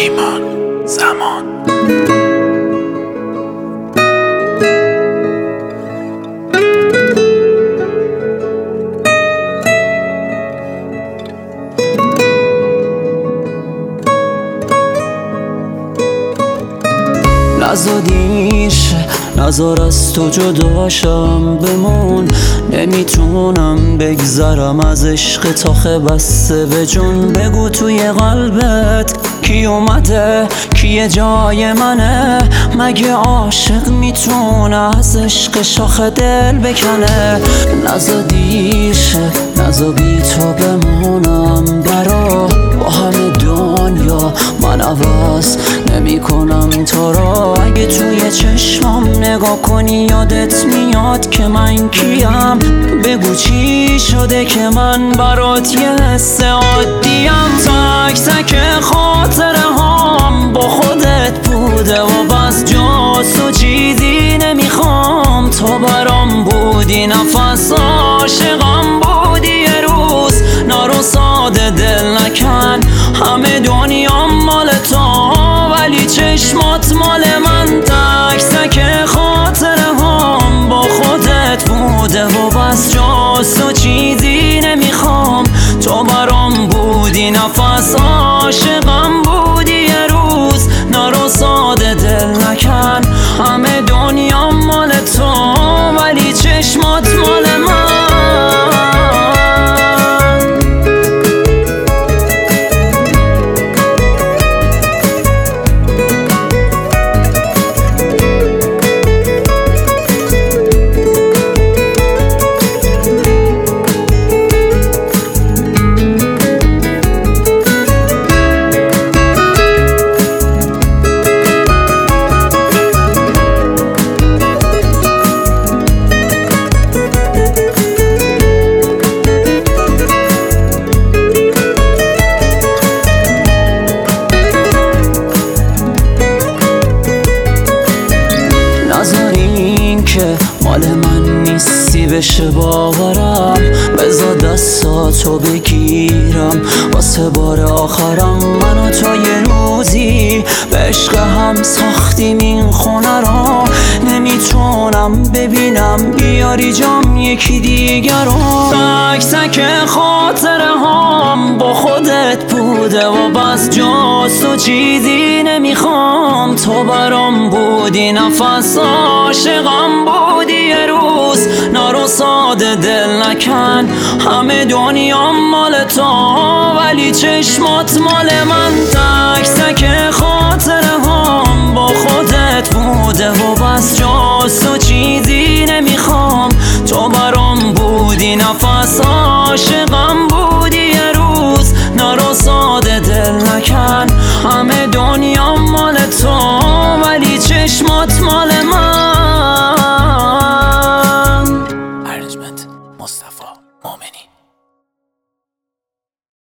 ایمان زمان. نزار دیر شه، نزار از تو جداشم بمون. نمیتونم بگذرم از عشق تاخه بسته به جون. بگو توی قلبت کی اومده، کی جای منه؟ مگه عاشق میتونه از عشق شاخ دل بکنه؟ نزار دیر شه، نزار بی تو بمونم برا. با همه دنیا من عوض نمی کنم تو را. اگه توی چشمم نگاه کنی یادت میاد که من کیم. بگو چی شده که من برات یه حس عادیم. تک تک خاطره هام با خودت بوده و بس جاست و چیزی نمیخوام. تو برام بودی نفس عاشقم بودی یه روز. نرو ساده دل نکن، همه دنیام مال تو ولی چشمات مال من. تک تک خاطره هام با خودت بوده و بس جاست و چیزی نمیخوام. تو برام بودی نفس عاشقم بودی یه روز. نرو ساده دل نکن، همه دنیام مال تو ولی چشمات مال من. نذار این که مال من نیستی بشه باورم. بذار دستاتو بگیرم واسه بار آخرم. من و تو یه روزی به عشق هم ساختیم این خونه را. نمیتونم ببینم بیاری جام یکی دیگر رو. تک تک خاطره هام با خودت بوده و بس جاست و چیزی نمیخوام. تو برام بودی نفس عاشقم بودی یه روز. نرو ساده دل نکن، همه دنیام مال تو ولی چشمات مال من. تک تک خاطره هام با خودت بوده و بس جاست و چیزی نمیخوام. تو برام بودی نفس